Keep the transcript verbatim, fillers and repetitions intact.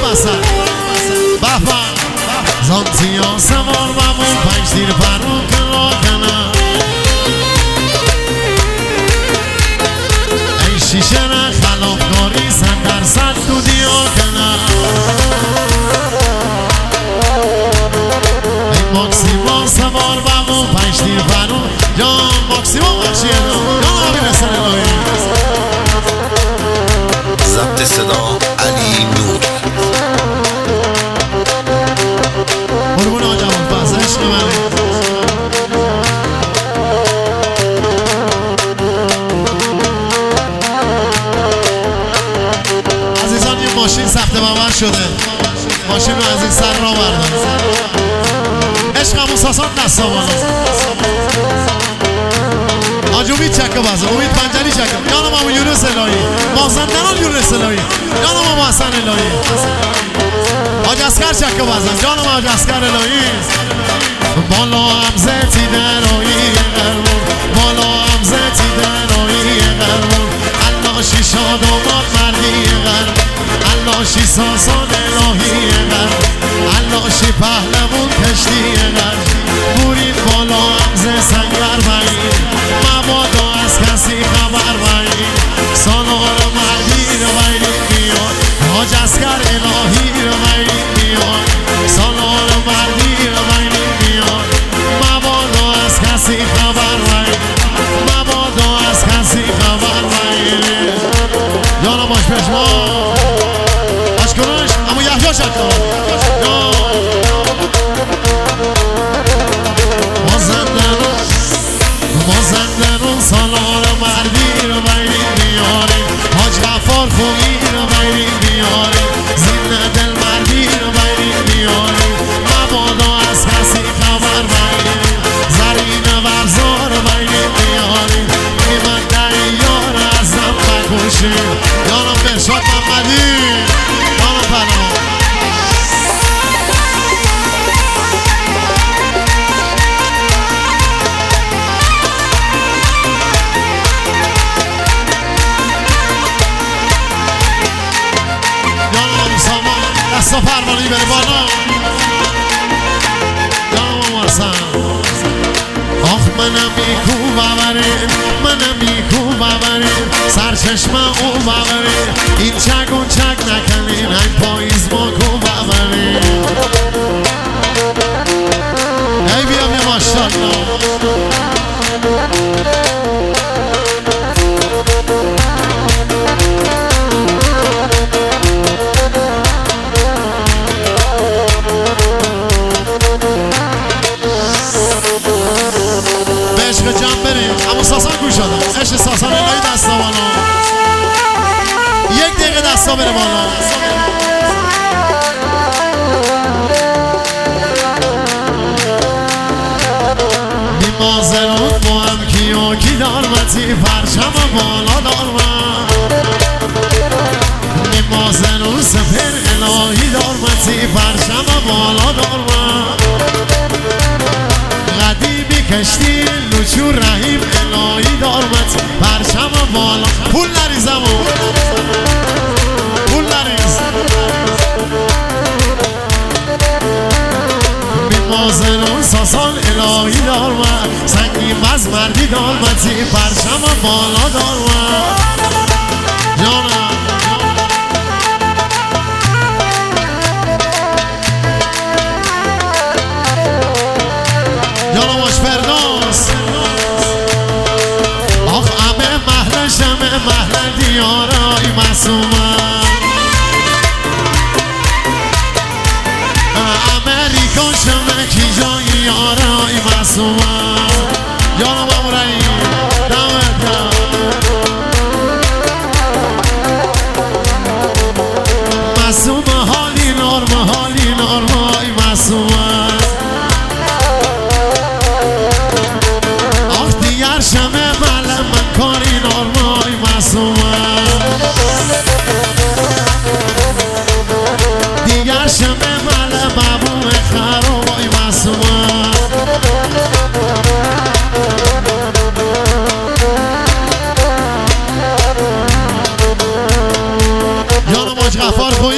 مثل بفا زانتی ها سوار بمون پنج تیر پرون کلا کنم ای شیشه را خلافکاری صد درصد تو دیا کنم ای ماکسیما سوار بمون پنج تیر پرون یا ماکسیما بخشیه یا آبی رسن الهی ضبط صدا علی نور قربون آقا جوان باز عشق من عزیزان یه ماشین سخت بمن شده ماشین رو از این سر را بردن عشق همون ساسان دستا بالا آج امید چکه بازه امید پنجری چکه یانم همون یونس الهی مازندران یونس الهی یانم همون حسن الهی آج اسکر چکه بازه جانم آج اسکر الهی بالا هم زیتی درایی قرمون بالا هم زیتی درایی قرمون اللاشی شاد و ماد مردی قرم اللاشی ساسان الهی قرم اللاشی پهلمون کشتی قرم بورید بالا هم زی سنگر بایید مبادا از کسی خبر بایید سالار مردی رو بایید بیاد حاج اسکر الهی رو بایید بیاد سالار مردی رو بایید بیاد مبادا از کسی خبر بایید مبادا از کسی خبر بایید یانا باش پشما اشکرانش اما یحیا شکر مازندران سالار مردی رو بایدین بیاریم حاج غفار خوبی رو بایدین بیاریم زینه دل مردی رو بایدین بیاریم مبادا از کسی خبر بایدیم زرین ورزا رو بایدین بیاریم ایمن دیار از دم بکشیم یانم برشاد محمدی یانم پناه دستا پروانی بره بالا یا حسن آخ منم بیکو ببریم منم بیکو ببریم سرچشمه او ببریم این چک اون چک نکنین این پاییز ما کو ببریم ای بیام یه ماشالله عشق جمع بریم اما ساسان گوش شدم عشق ساسان الهی دستا بالا یک دقیقه دستا بره بالا بیمازرون با هم کیا کی دارمتی پرچم بالا دارم بیمازرون سپر الهی دارمتی پرچم بالا دارم قدیمی کشتی لچو رحیم الهی دارمت پرچم بالا پول نریزم پول نریز بیمازران ساسان الهی دارمت سنگی مز مردی دارمتی پرچم بالا دارمت جانم آخ امه محل شمه محل دیارای معصومم امریکا شمه کی جای یارای معصومم یارم امورایی دمت کن معصوم حالی نرم حالی نرمای معصومم شمه ملم من کاری نرمای معصومم دیگر شمه ملم مبوم خرابای معصومم یانم آج غفار